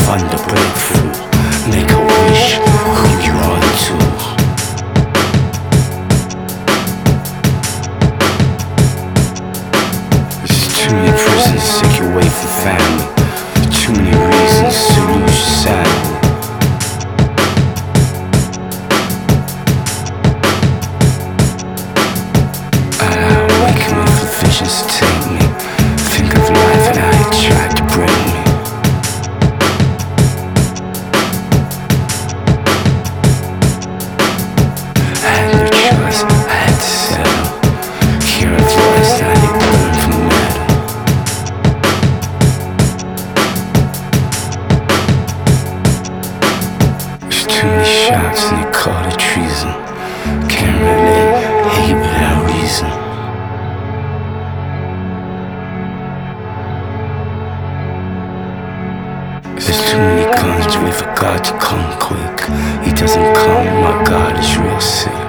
find the breakthrough. Make a wish, who you run to. There's too many prisons take you away from family. Too many reasons to lose your sanity. Visions take me. Think of life and how it tried to break me. I had no choice, I had to settle. Hear a voice and I did burn from metal. There's too many shots and they call it treason. Can't relate, hate without reason. There's too many guns, we forgot to come quick. He doesn't come, my God is real sick.